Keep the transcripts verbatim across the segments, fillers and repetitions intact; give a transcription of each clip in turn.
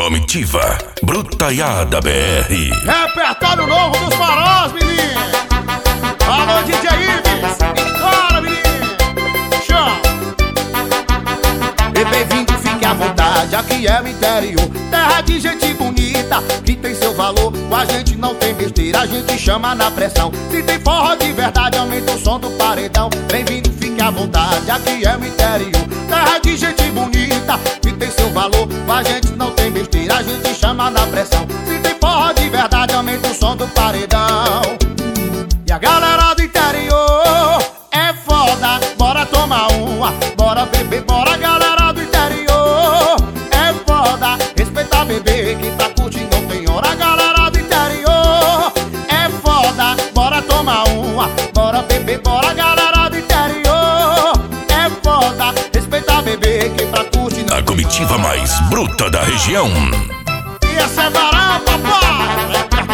Comitiva Brutaiada B R. Repertório novo dos farós, menino. Alô, D J Ives, estoura, menino. Show. E bem-vindo, fique à vontade, aqui é o interior, terra de gente bonita, que tem seu valor. Com a gente não tem besteira, a gente chama na pressão. Se tem forró de verdade, aumenta o som do paredão. Bem-vindo, fique à vontade, aqui é o interior, terra de gente bonita, que tem seu valor. Com a gente não tem besteira, a gente chama na pressão. Se tem forró de verdade, aumenta o som do paredão. E a galera do interior é foda, bora tomar uma, bora beber, bora galera do interior é foda, respeita bebê, que pra curtir não tem hora. Galera do interior é foda, bora tomar uma, bora beber, bora galera do interior é foda, respeita bebê, que pra curtir não A comitiva mais bruta da região. E essa é varão, papai,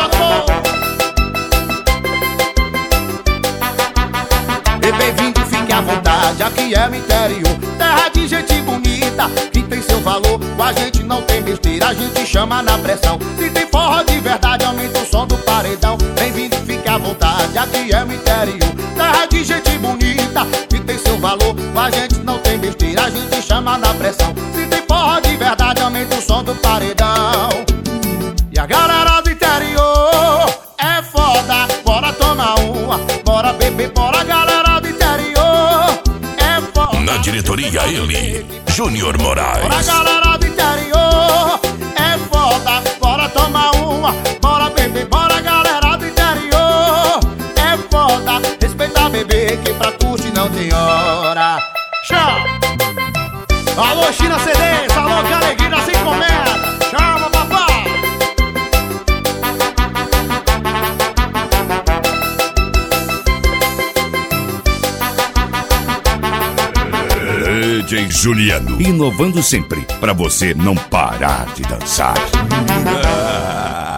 e bem-vindo, fique à vontade, aqui é o interior, terra de gente bonita, que tem seu valor. Com a gente não tem besteira, a gente chama na pressão. Se tem forró de verdade, aumenta o som do paredão. Bem-vindo, fique à vontade, aqui é o interior, terra de gente bonita, que tem seu valor. Com a gente não tem besteira, a gente chama na pressão. Se tem forró de verdade, aumenta o som do paredão. E a galera do interior é foda, bora tomar uma, bora beber, bora galera do interior é foda. Na diretoria ele, Júnior Bora Moraes. galera do interior é foda, bora tomar uma, bora beber, bora galera do interior é foda, respeita bebê, que pra curtir não tem hora. Chama! Alô, China C Ds, alô, que alegria sem comédia. Chama, papai! D J Juliano, inovando sempre, pra você não parar de dançar.